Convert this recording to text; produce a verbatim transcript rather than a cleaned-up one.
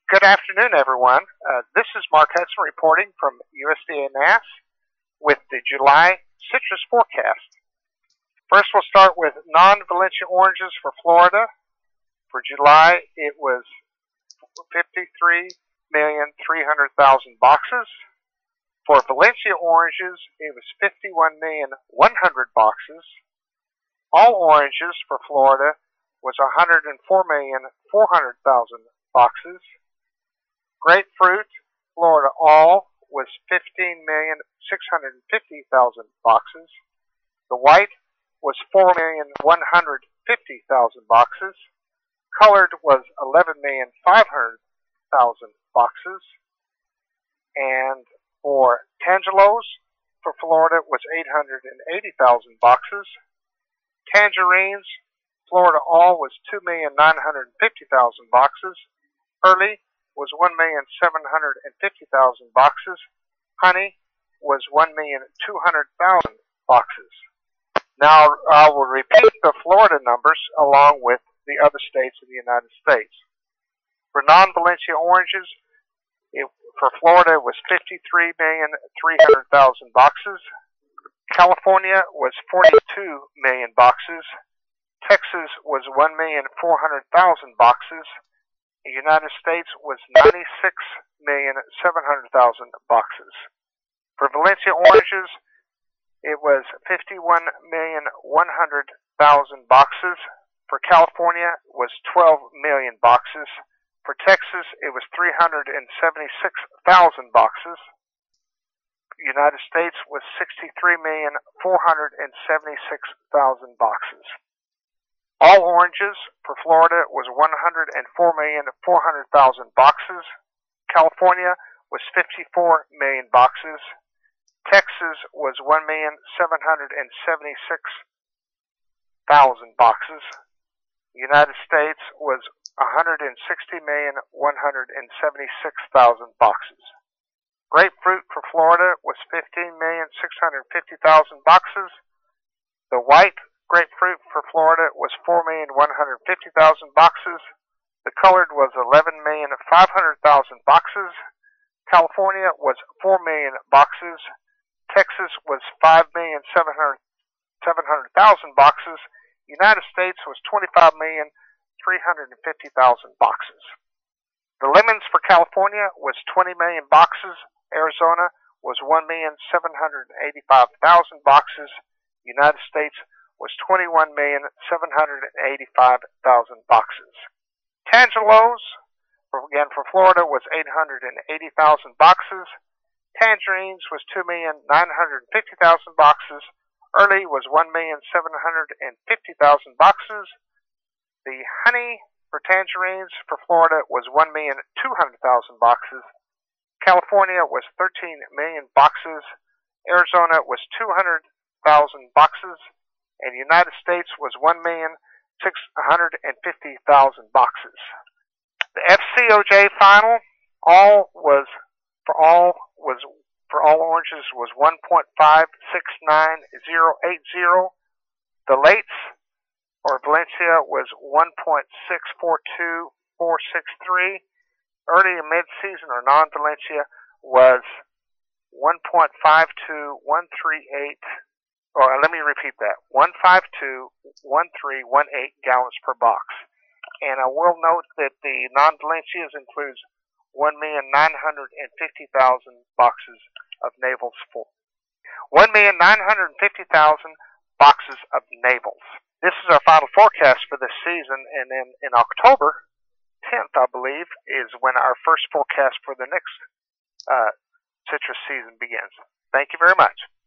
Good afternoon, everyone. Uh, this is Mark Hudson reporting from U S D A N A S with the July citrus forecast. First, we'll start with non-Valencia oranges for Florida. For July, it was fifty-three million three hundred thousand boxes. For Valencia oranges, it was fifty-one million one hundred boxes. All oranges for Florida was one hundred four million four hundred thousand boxes. Grapefruit, Florida all, was fifteen million six hundred fifty thousand boxes. The white was four million one hundred fifty thousand boxes. Colored was eleven million five hundred thousand boxes. And for Tangelos, for Florida, was eight hundred eighty thousand boxes. Tangerines, Florida all, was two million nine hundred fifty thousand boxes. Early was one million seven hundred fifty thousand boxes. Honey was one million two hundred thousand boxes. Now I will repeat the Florida numbers along with the other states of the United States. For non-Valencia oranges, it, for Florida, it was fifty-three million three hundred thousand boxes. California was forty-two million boxes. Texas was one million four hundred thousand boxes. The United States was ninety-six million seven hundred thousand boxes. For Valencia oranges, it was fifty-one million one hundred thousand boxes. For California, it was twelve million boxes. For Texas, it was three hundred seventy-six thousand boxes. The United States was sixty-three million four hundred seventy-six thousand boxes. All oranges for Florida was one hundred four million four hundred thousand boxes. California was fifty-four million boxes. Texas was one million seven hundred seventy-six thousand boxes. The United States was one hundred sixty million one hundred seventy-six thousand boxes. Grapefruit for Florida was fifteen million six hundred fifty thousand boxes. The white grapefruit for Florida was four million one hundred fifty thousand boxes. The colored was eleven million five hundred thousand boxes. California was four million boxes. Texas was five million seven hundred thousand boxes. United States was twenty-five million three hundred fifty thousand boxes. The lemons for California was twenty million boxes. Arizona was one million seven hundred eighty-five thousand boxes. United States was twenty-one million seven hundred eighty-five thousand boxes. Tangelos, again for Florida, was eight hundred eighty thousand boxes. Tangerines was two million nine hundred fifty thousand boxes. Early was one million seven hundred fifty thousand boxes. The honey for tangerines for Florida was one million two hundred thousand boxes. California was thirteen million boxes. Arizona was two hundred thousand boxes. And the United States was one million six hundred fifty thousand boxes. The F C O J final all was for all was for all oranges was one point five six nine zero eight zero. The lates or Valencia was one point six four two four six three. Early and mid-season or non-Valencia was one point five two one three eight. Or let me repeat that, one five two one three one eight gallons per box. And I will note that the non-Valencias includes one million nine hundred fifty thousand boxes of navels full. one million nine hundred fifty thousand boxes of navels. This is our final forecast for this season, and then in October tenth, I believe, is when our first forecast for the next uh, citrus season begins. Thank you very much.